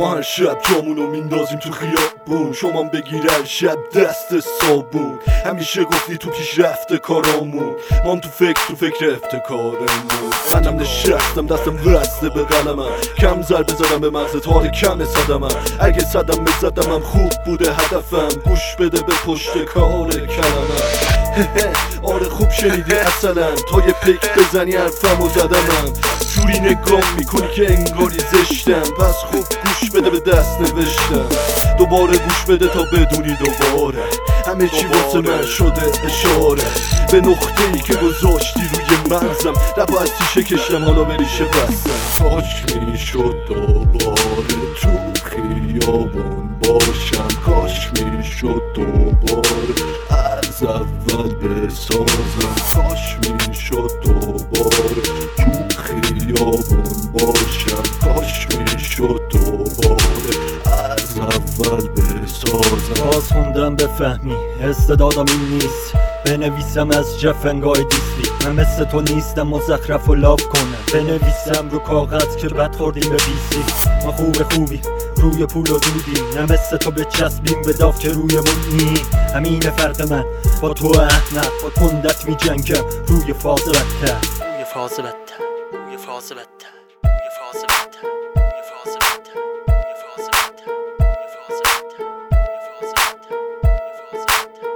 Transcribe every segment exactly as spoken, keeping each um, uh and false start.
ما هر شب جامونو میندازیم تو خیابون، شما بگیرن شب دست صابون. همیشه گفتی تو پیش رفته کارامون، ما تو فکر تو فکر افتکارمون. منم نشستم دستم وسته به قلمم، کم ضربه زدم به مغز تار کم صدمم. اگه صدم بزدمم خوب بوده هدفم، گوش بده به پشت کار کلمم. آره خوب شنیدی اصلا، تا یه پیک بزنی حرفمو زدمم. جوری نگاه میکنی که انگاری زشتم، پس خوب گوش بده به دست نوشتم. دوباره گوش بده تا بدونی دوباره همه چی واسه من شده اشاره به نقطه ای که گذاشتی روی مغزم. لبا از تیشه کشتم حالا بریشه بستم. کاش میشد دوباره تو خیابون باشم، کاش میشد دوباره از اول بسازم. کاش میشد دوباره تو خیابون باشم، کاش میشد دوباره از اول بسازم. باز خوندم بفهمی استعدادم این نیست، بنویسم از جفنگای دیستی. من مثل تو نیستم مزخرف و لاف کنم، بنویسم رو کاغذ که بد خوردیم به بیسی. ما خوب خوبی روی پول و دودیم، نه مثل تو بچسبیم به داف که روی نی. همینه فرق من با تو احمق، با کندت می جنگم روی فاز بدتر، روی فاز بدتر، روی فاز بدتر، روی فاز بدتر، روی فاز بدتر، روی فاز بدتر، روی فاز بدتر، روی فاز بدتر، روی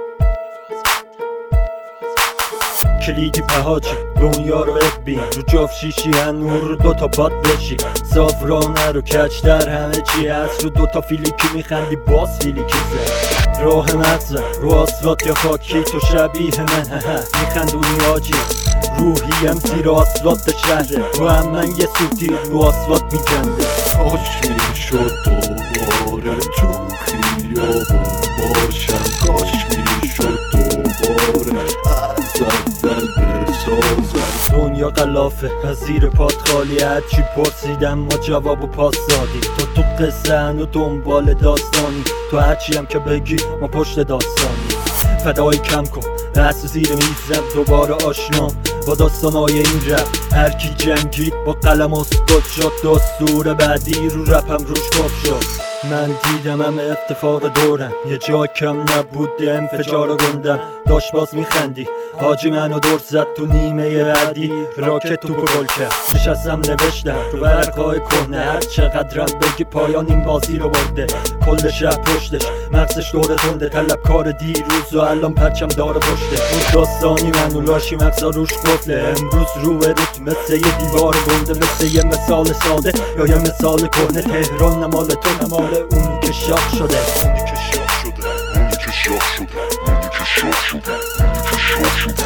فاز بدتر. کلیدی پهاچی دنیا رو ببین، رو جاف شیشی هنور رو دوتا باد بشی. صافرانه رو کچ در همه چی هست، رو دوتا فیلیکی میخندی باز فیلیکی زد. راه مغزم رو آسفالت یا خاکی، تو شبیه من میخندونی آجی. روحیم زیر آسفالت شهره، رو هم من یه سوتی رو آسفالت میکنده. کاش میشد دوباره تو خیابون باشم، کاش میشد دوباره از اول بسازم. دنیا غلافه از زیر پات خالی، هرچی پرسیدم ما جواب و پاس دادی. تو تو قصه و دنبال داستانی، تو هرچی هم که بگی ما پشت داستانی. فدای کم کن دست زیر میزم، دوباره آشنا با داستانای این رپ. هر کی جنگید با قلم اسکوت شد، دستور بعدی رو رپم روش کف شد. من دیدم همه اتفاق دورم، یه جا کم نبود انفجار گندم. داشت باز میخندی حاجی منو دور زد تو نیمه بعدی، راکت تو گل کرد. نشستم نوشتم رو ورقای کنه، هر چقدرم بگی پایان این بازی رو برده. کل شب پشتش مغزش دور تنده، طلب کار دیروز و الان پرچم داره پشته. اون داستانی منو لاشی مغزا روش قفله، امروز رو روت مثل یه دیوار گنده، مثل یه مثال ساده یا یه مثال کنه. تهران نمال تو نمال اونی که شاخ شده، اونی که شاخ شده، اونی که شاخ شده، اونی که شاخ شده، اونی که شاخ شده،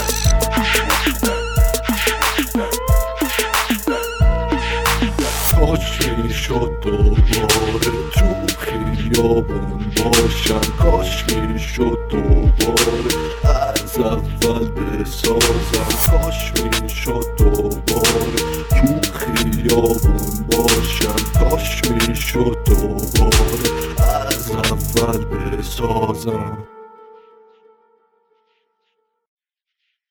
کاش میشد دوباره تو خیابون باشم، کاش میشد دوباره از اول بسازم. کاش میشد دوباره تو خیابون باشم، کاش میشد دوباره از اول بسازم.